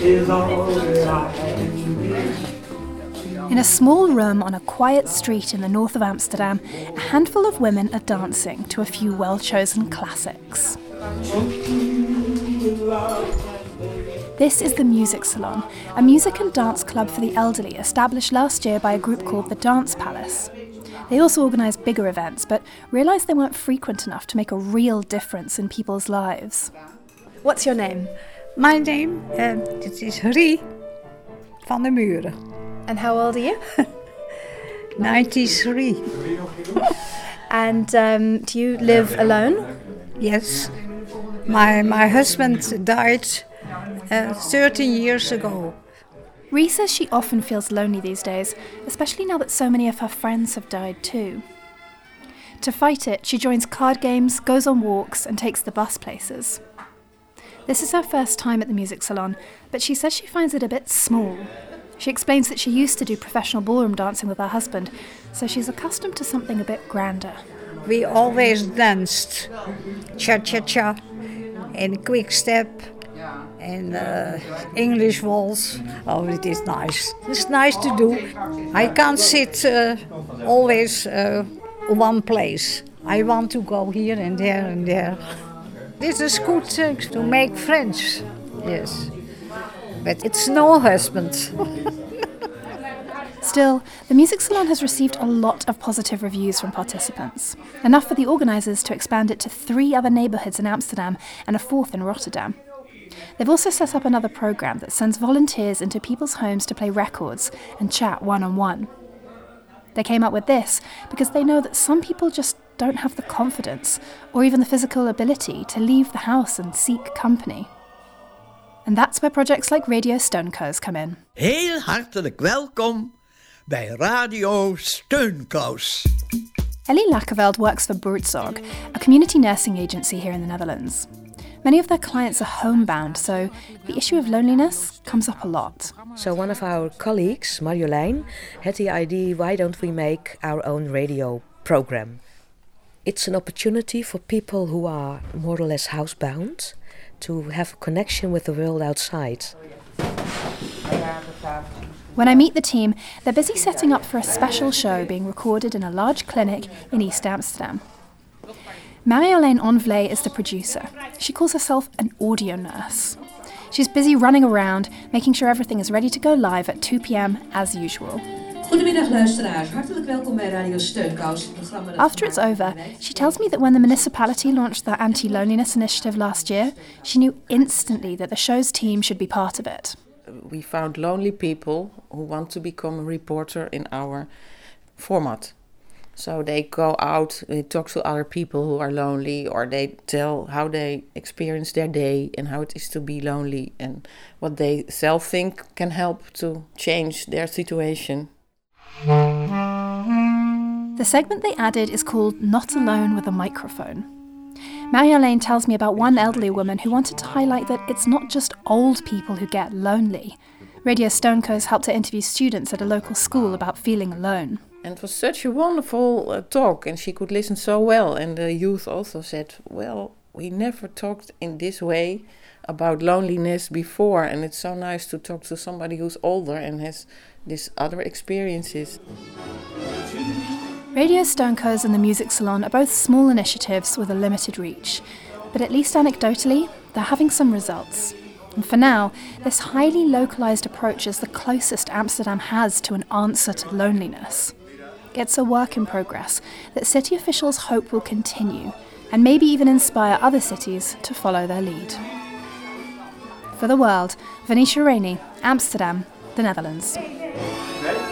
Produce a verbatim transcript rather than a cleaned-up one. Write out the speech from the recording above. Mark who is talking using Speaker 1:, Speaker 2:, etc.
Speaker 1: is all that I need.
Speaker 2: In a small room on a quiet street in the north of Amsterdam, a handful of women are dancing to a few well-chosen classics. This is the Music Salon, a music and dance club for the elderly established last year by a group called the Dance Palace. They also organise bigger events, but realised they weren't frequent enough to make a real difference in people's lives. What's your name?
Speaker 3: My name uh, it is Rie van der Muren.
Speaker 2: And how old are you?
Speaker 3: ninety-three.
Speaker 2: And um, do you live alone?
Speaker 3: Yes. My my husband died uh, thirteen years ago.
Speaker 2: Rie says she often feels lonely these days, especially now that so many of her friends have died too. To fight it, she joins card games, goes on walks, and takes the bus places. This is her first time at the Music Salon, but she says she finds it a bit small. She explains that she used to do professional ballroom dancing with her husband, so she's accustomed to something a bit grander.
Speaker 3: We always danced cha-cha-cha and quick step and uh, English waltz. Oh, it is nice. It's nice to do. I can't sit uh, always uh, one place. I want to go here and there and there. This is good uh, to make friends, yes. But it's no husband.
Speaker 2: Still, the Music Salon has received a lot of positive reviews from participants, enough for the organisers to expand it to three other neighbourhoods in Amsterdam and a fourth in Rotterdam. They've also set up another programme that sends volunteers into people's homes to play records and chat one-on-one. They came up with this because they know that some people just don't have the confidence or even the physical ability to leave the house and seek company. And that's where projects like Radio Steunkous come in.
Speaker 4: Heel hartelijk welkom bij Radio Steunkous.
Speaker 2: Ellie Lakerveld works for Buurtzorg, a community nursing agency here in the Netherlands. Many of their clients are homebound, so the issue of loneliness comes up a lot.
Speaker 5: So one of our colleagues, Marjolein, had the idea, why don't we make our own radio program? It's an opportunity for people who are more or less housebound to have a connection with the world outside.
Speaker 2: When I meet the team, they're busy setting up for a special show being recorded in a large clinic in East Amsterdam. Marjolein Onvlee is the producer. She calls herself an audio nurse. She's busy running around, making sure everything is ready to go live at two p.m. as usual.
Speaker 6: Goedemiddag luisteraars, hartelijk welkom bij Radio Steunkous.
Speaker 2: After it's over, she tells me that when the municipality launched their anti-loneliness initiative last year, she knew instantly that the show's team should be part of it.
Speaker 7: We found lonely people who want to become a reporter in our format. So they go out, they talk to other people who are lonely, or they tell how they experience their day and how it is to be lonely and what they self think can help to change their situation.
Speaker 2: The segment they added is called Not Alone with a Microphone. Marjolein tells me about one elderly woman who wanted to highlight that it's not just old people who get lonely. Radio Steunkous helped her interview students at a local school about feeling alone.
Speaker 7: And it was such a wonderful uh, talk, and she could listen so well. And the youth also said, well, we never talked in this way about loneliness before, and it's so nice to talk to somebody who's older and has these other experiences.
Speaker 2: Radio Steunkous and the Music Salon are both small initiatives with a limited reach, but at least anecdotally, they're having some results. And for now, this highly localised approach is the closest Amsterdam has to an answer to loneliness. It's a work in progress that city officials hope will continue and maybe even inspire other cities to follow their lead. For The World, Venetia Rainey, Amsterdam, the Netherlands.